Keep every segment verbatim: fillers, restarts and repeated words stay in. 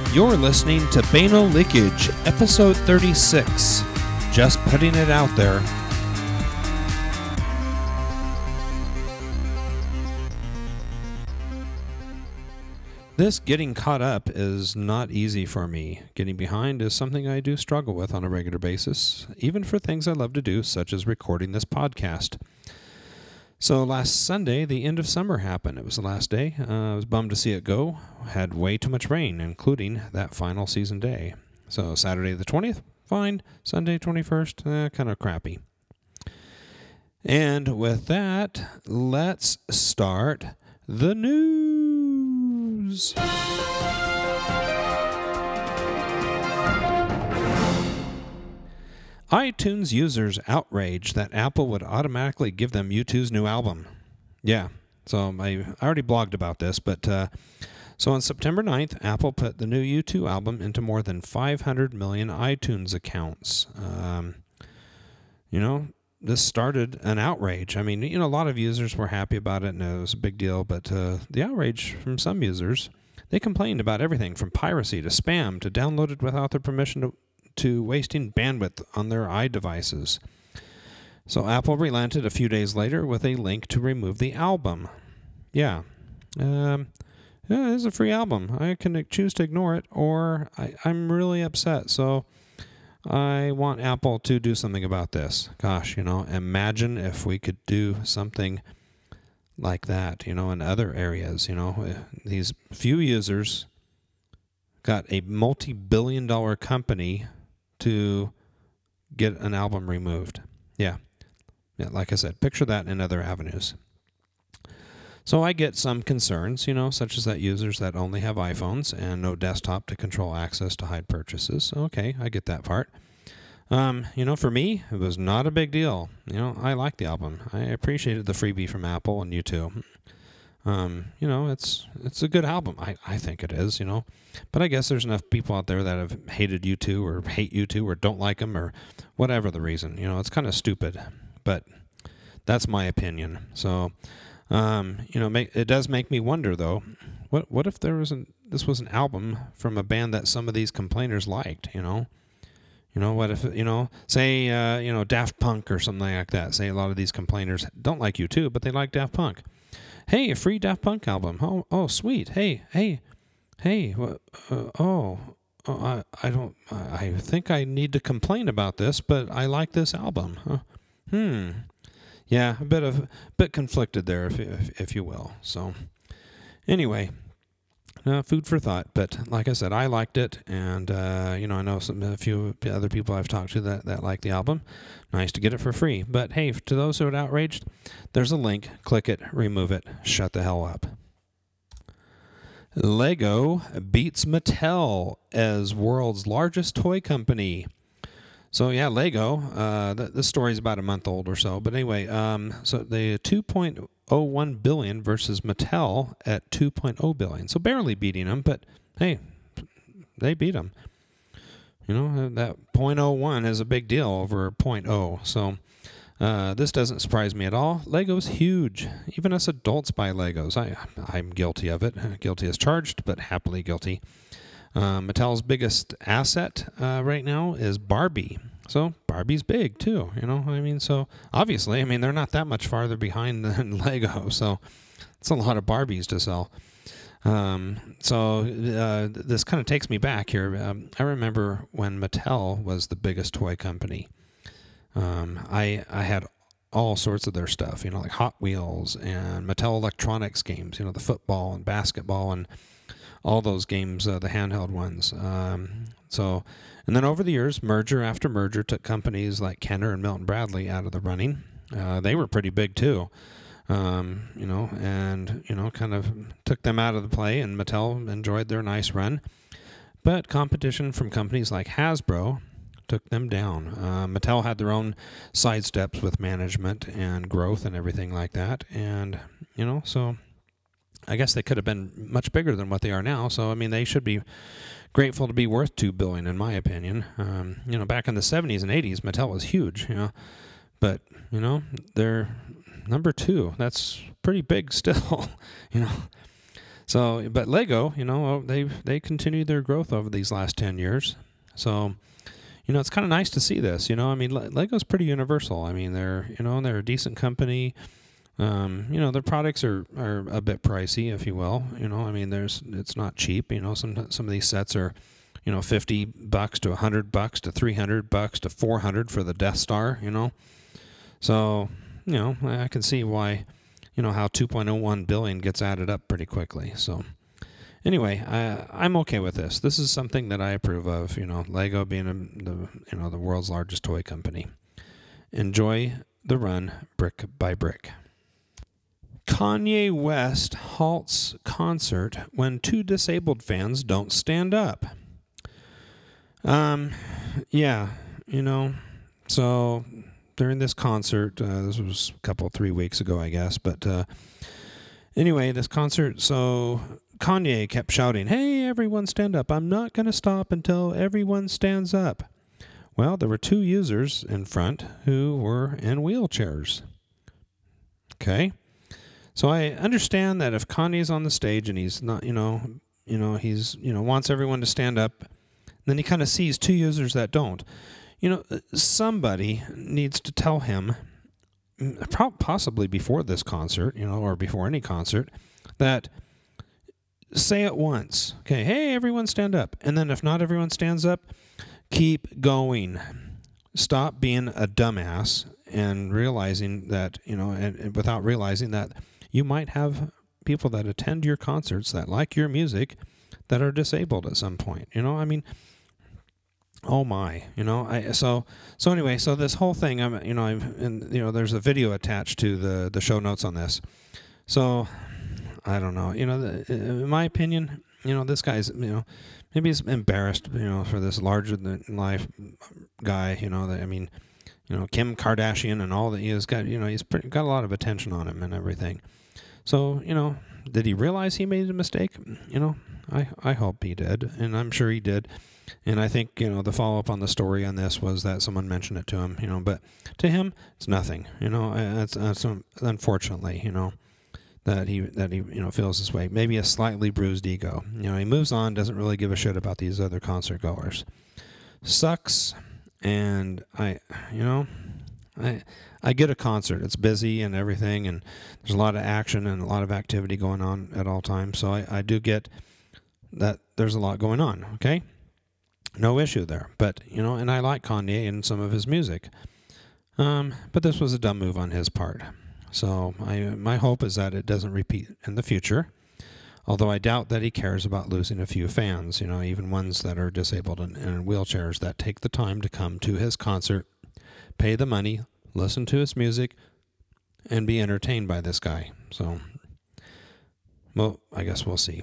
You're listening to Bano Leakage, episode thirty-six. Just putting it out there. This getting caught up is not easy for me. Getting behind is something I do struggle with on a regular basis, even for things I love to do, such as recording this podcast. So last Sunday, the end of summer happened. It was the last day. Uh, I was bummed to see it go. Had way too much rain, including that final season day. So Saturday the twentieth, fine. Sunday twenty-first, eh, kind of crappy. And with that, let's start the news. iTunes users outraged that Apple would automatically give them U two's new album. Yeah, so I, I already blogged about this, but uh, so on September ninth, Apple put the new U two album into more than five hundred million iTunes accounts. Um, you know, this started an outrage. I mean, you know, a lot of users were happy about it, and it was a big deal, but uh, the outrage from some users, they complained about everything from piracy to spam to downloaded without their permission to to wasting bandwidth on their iDevices. So Apple relented a few days later with a link to remove the album. Yeah. Um, yeah, it's a free album. I can choose to ignore it, or I, I'm really upset. So I want Apple to do something about this. Gosh, you know, imagine if we could do something like that, you know, in other areas. You know, these few users got a multi-billion dollar company to get an album removed. Yeah. Yeah, like I said, picture that in other avenues. So I get some concerns, you know, such as that users that only have iPhones and no desktop to control access to hide purchases. Okay, I get that part. Um, you know, for me, it was not a big deal. You know, I like the album. I appreciated the freebie from Apple and U two. Um, you know, it's it's a good album. I, I think it is, you know. But I guess there's enough people out there that have hated U two or hate U two or don't like them or whatever the reason. You know, it's kind of stupid. But that's my opinion. So, um, you know, make, it does make me wonder, though, what what if there was an, this was an album from a band that some of these complainers liked, you know? You know, what if, you know, say, uh, you know, Daft Punk or something like that. Say a lot of these complainers don't like U two, but they like Daft Punk. Hey, a free Daft Punk album. Oh, oh, sweet. Hey, hey, hey. Uh, oh, oh, I, I don't. I think I need to complain about this, but I like this album. Huh? Hmm. Yeah, a bit of, bit conflicted there, if if, if you will. So, anyway, uh, food for thought. But like I said, I liked it, and uh, you know, I know some a few other people I've talked to that that like the album. Nice to get it for free. But hey, to those who are outraged, there's a link. Click it, remove it, shut the hell up. Lego beats Mattel as world's largest toy company. So yeah, Lego, uh, th- this story's about a month old or so. But anyway, um, so the two point oh one billion dollars versus Mattel at two point oh billion dollars. So barely beating them, but hey, they beat them. You know, that zero point oh one is a big deal over zero point zero. So uh, this doesn't surprise me at all. Lego's huge. Even us adults buy Legos. I, I'm guilty of it. Guilty as charged, but happily guilty. Uh, Mattel's biggest asset uh, right now is Barbie. So Barbie's big too. You know, I mean, so obviously, I mean, they're not that much farther behind than Lego. So it's a lot of Barbies to sell. Um, so uh, this kind of takes me back here. Um, I remember when Mattel was the biggest toy company. Um, I I had all sorts of their stuff, you know, like Hot Wheels and Mattel Electronics games, you know, the football and basketball and all those games, uh, the handheld ones. Um, so, and then over the years, merger after merger took companies like Kenner and Milton Bradley out of the running. Uh, they were pretty big too. Um, you know, and, you know, kind of took them out of the play, and Mattel enjoyed their nice run. But competition from companies like Hasbro took them down. Uh, Mattel had their own sidesteps with management and growth and everything like that. And, you know, so I guess they could have been much bigger than what they are now. So, I mean, they should be grateful to be worth two billion dollars, in my opinion. Um, you know, back in the seventies and eighties, Mattel was huge, you know. But, you know, they're number two. That's pretty big still, you know. So, but Lego, you know, they they continued their growth over these last ten years. So, you know, it's kind of nice to see this. You know, I mean, Le- Lego's pretty universal. I mean, they're you know they're a decent company. Um, you know, their products are, are a bit pricey, if you will. You know, I mean, there's it's not cheap. You know, some some of these sets are, you know, fifty bucks to a hundred bucks to three hundred bucks to four hundred for the Death Star. You know, so you know I can see why, you know, how two point oh one billion gets added up pretty quickly. So anyway, I I'm okay with this. This is something that I approve of. You know, Lego being a, the you know the world's largest toy company. Enjoy the run brick by brick. Kanye West halts concert when two disabled fans don't stand up. Um, yeah, you know, so during this concert, uh, this was a couple, three weeks ago, I guess, but uh, anyway, this concert, so Kanye kept shouting, "Hey, everyone stand up. I'm not going to stop until everyone stands up." Well, there were two users in front who were in wheelchairs. Okay. So I understand that if Kanye's on the stage and he's not, you know, you know, he's, you know, wants everyone to stand up, then he kind of sees two users that don't. You know, somebody needs to tell him, possibly before this concert, you know, or before any concert, that say it once. Okay, hey, everyone stand up. And then if not everyone stands up, keep going. Stop being a dumbass and realizing that, you know, and, and without realizing that you might have people that attend your concerts that like your music that are disabled at some point. You know, I mean, oh my, you know, I so so anyway, so this whole thing, I'm, you know, I'm, and you know, there's a video attached to the the show notes on this. So I don't know, you know, the, in my opinion, you know, this guy's, you know, maybe he's embarrassed, you know, for this larger than life guy, you know, that I mean. You know, Kim Kardashian and all that. He has got, you know, he's pretty, got a lot of attention on him and everything. So, you know, did he realize he made a mistake? You know, I, I hope he did, and I'm sure he did. And I think, you know, the follow-up on the story on this was that someone mentioned it to him, you know, but to him, it's nothing, you know, that's, that's unfortunately, you know, that he, that he, you know, feels this way. Maybe a slightly bruised ego. You know, he moves on, doesn't really give a shit about these other concert goers. Sucks. And I, you know, I I get a concert. It's busy and everything, and there's a lot of action and a lot of activity going on at all times. So I, I do get that there's a lot going on, okay? No issue there. But, you know, and I like Kanye and some of his music. Um, but this was a dumb move on his part. So I my hope is that it doesn't repeat in the future. Although I doubt that he cares about losing a few fans, you know, even ones that are disabled and in wheelchairs that take the time to come to his concert, pay the money, listen to his music, and be entertained by this guy. So, well, I guess we'll see.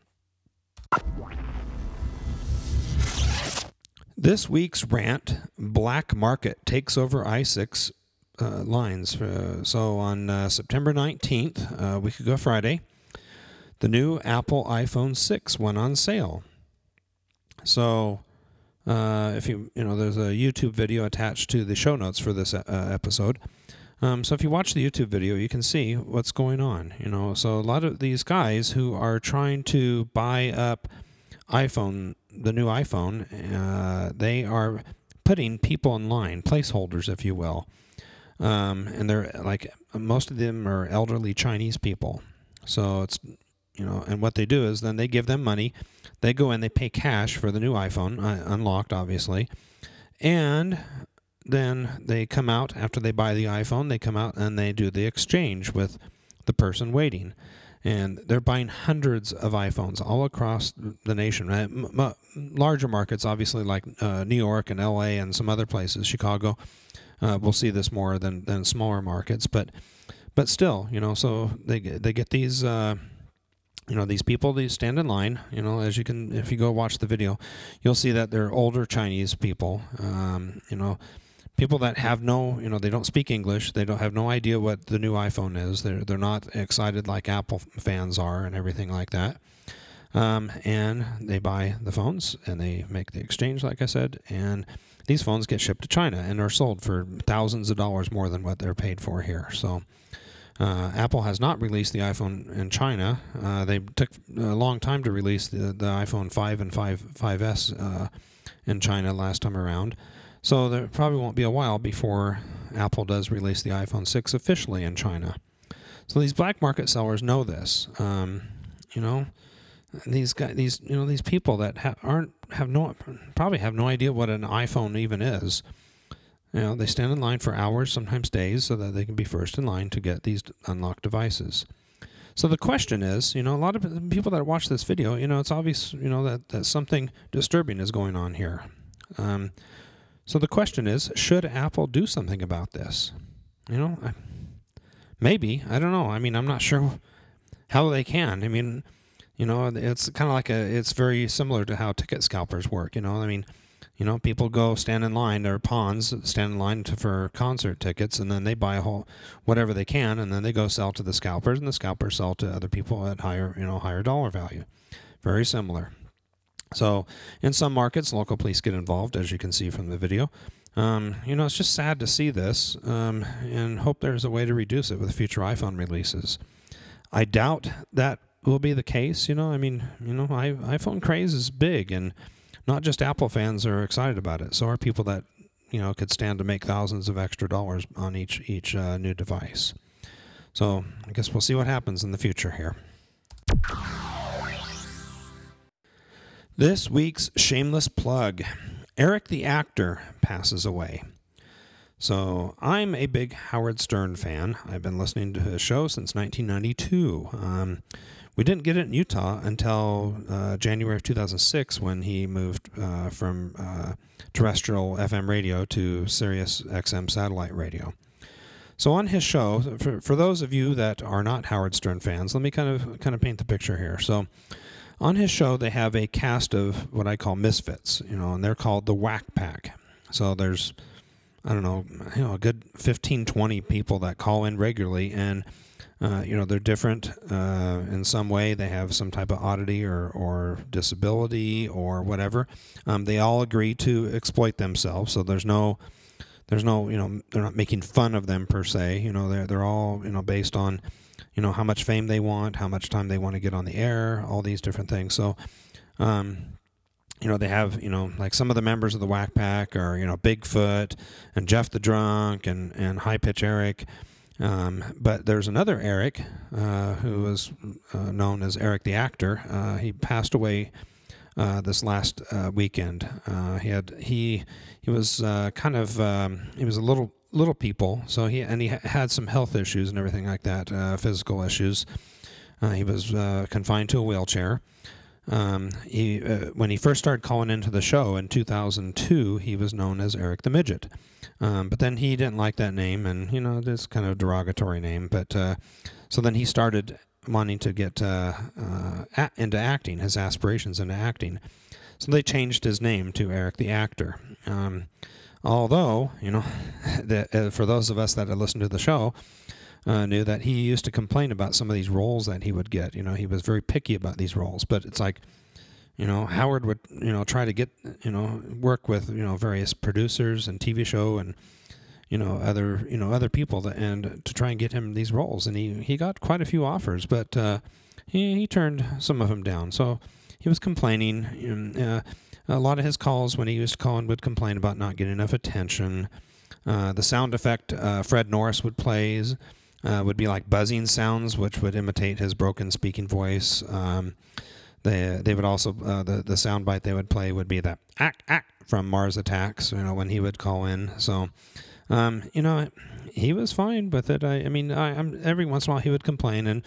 This week's rant, Black Market takes over i six uh, lines. Uh, so on uh, September nineteenth, uh, a week ago Friday, the new Apple iPhone six went on sale. So, uh, if you, you know, there's a YouTube video attached to the show notes for this uh, episode. Um, so if you watch the YouTube video, you can see what's going on, you know. So a lot of these guys who are trying to buy up iPhone, the new iPhone, uh, they are putting people in line, placeholders, if you will. Um, and they're like, most of them are elderly Chinese people. So it's, you know, and what they do is then they give them money. They go in, they pay cash for the new iPhone, uh, unlocked, obviously. And then they come out, after they buy the iPhone, they come out and they do the exchange with the person waiting. And they're buying hundreds of iPhones all across the nation. M- m- larger markets, obviously, like uh, New York and L A and some other places, Chicago. Uh, we'll see this more than, than smaller markets. But but still, you know, so they, they get these... Uh, You know, these people, they stand in line, you know, as you can, if you go watch the video, you'll see that they're older Chinese people, um, you know, people that have no, you know, they don't speak English. They don't have no idea what the new iPhone is. They're, they're not excited like Apple fans are and everything like that. Um, and they buy the phones and they make the exchange, like I said, and these phones get shipped to China and are sold for thousands of dollars more than what they're paid for here. So, Uh, Apple has not released the iPhone in China. Uh, they took a long time to release the, the iPhone five and five, 5S uh, in China last time around. So there probably won't be a while before Apple does release the iPhone six officially in China. So these black market sellers know this. Um, you know, these guys, these you know, these people that ha- aren't have no probably have no idea what an iPhone even is. You know, they stand in line for hours, sometimes days, so that they can be first in line to get these unlocked devices. So the question is, you know, a lot of people that watch this video, you know, it's obvious, you know, that, that something disturbing is going on here. Um, so the question is, should Apple do something about this? You know, I, maybe. I don't know. I mean, I'm not sure how they can. I mean, you know, it's kind of like a, it's very similar to how ticket scalpers work, you know, I mean, You know, people go stand in line, or pawns stand in line to, for concert tickets, and then they buy a whole whatever they can, and then they go sell to the scalpers, and the scalpers sell to other people at higher, you know, higher dollar value. Very similar. So in some markets, local police get involved, as you can see from the video. Um, you know, it's just sad to see this, um, and hope there's a way to reduce it with future iPhone releases. I doubt that will be the case. You know, I mean, you know, I, iPhone craze is big, and not just Apple fans are excited about it. So are people that, you know, could stand to make thousands of extra dollars on each each uh, new device. So I guess we'll see what happens in the future here. This week's shameless plug. Eric the actor passes away. So I'm a big Howard Stern fan. I've been listening to his show since nineteen ninety-two. Um, we didn't get it in Utah until uh, January of two thousand six, when he moved uh, from uh, terrestrial F M radio to Sirius X M satellite radio. So on his show, for, for those of you that are not Howard Stern fans, let me kind of kind of paint the picture here. So on his show, they have a cast of what I call misfits, you know, and they're called the Whack Pack. So there's, I don't know, you know, a good fifteen, twenty people that call in regularly, and uh, you know, they're different uh, in some way. They have some type of oddity or, or disability or whatever. Um, they all agree to exploit themselves. So there's no, there's no, you know, they're not making fun of them per se. You know, they're they're all, you know, based on, you know, how much fame they want, how much time they want to get on the air, all these different things. So, um, you know, they have, you know, like some of the members of the Whack Pack are, you know, Bigfoot and Jeff the Drunk and, and High Pitch Eric. Um, but there's another Eric uh, who was uh, known as Eric the actor. Uh, he passed away uh, this last uh, weekend. Uh, he had he he was uh, kind of um, he was a little little people. So he and he ha- had some health issues and everything like that, uh, physical issues. Uh, he was uh, confined to a wheelchair. Um, he uh, when he first started calling into the show in two thousand two, he was known as Eric the Midget. Um, but then he didn't like that name, and you know, this kind of derogatory name. But uh, so then he started wanting to get uh, uh, a- into acting, his aspirations into acting. So they changed his name to Eric the Actor. Um, although, you know, the, uh, for those of us that had listened to the show, uh, knew that he used to complain about some of these roles that he would get. You know, he was very picky about these roles. But it's like, you know, Howard would, you know, try to get, you know, work with, you know, various producers and T V show and, you know, other, you know, other people that, and to try and get him these roles. And he, he got quite a few offers, but uh, he, he turned some of them down. So he was complaining. And, uh, a lot of his calls when he used to call in would complain about not getting enough attention. Uh, the sound effect uh, Fred Norris would play uh, would be like buzzing sounds, which would imitate his broken speaking voice. Um, They they would also uh, the the soundbite they would play would be that ack ack from Mars Attacks, you know, when he would call in. So, um, you know, he was fine with it. I, I mean, I, I'm every once in a while he would complain and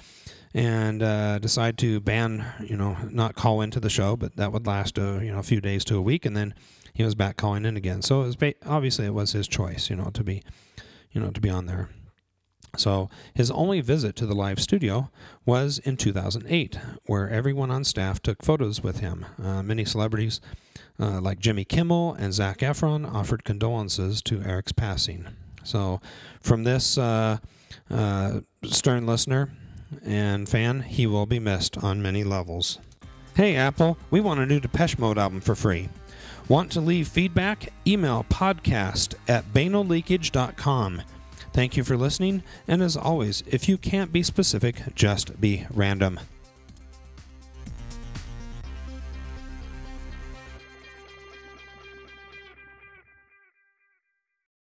and uh, decide to ban, you know, not call into the show, but that would last a you know a few days to a week, and then he was back calling in again. So it was ba- obviously it was his choice, you know, to be, you know, to be on there. So his only visit to the live studio was in two thousand eight, where everyone on staff took photos with him. Uh, many celebrities uh, like Jimmy Kimmel and Zac Efron offered condolences to Eric's passing. So from this uh, uh, Stern listener and fan, he will be missed on many levels. Hey Apple, we want a new Depeche Mode album for free. Want to leave feedback? Email podcast at banal leakage dot com. Thank you for listening, and as always, if you can't be specific, just be random.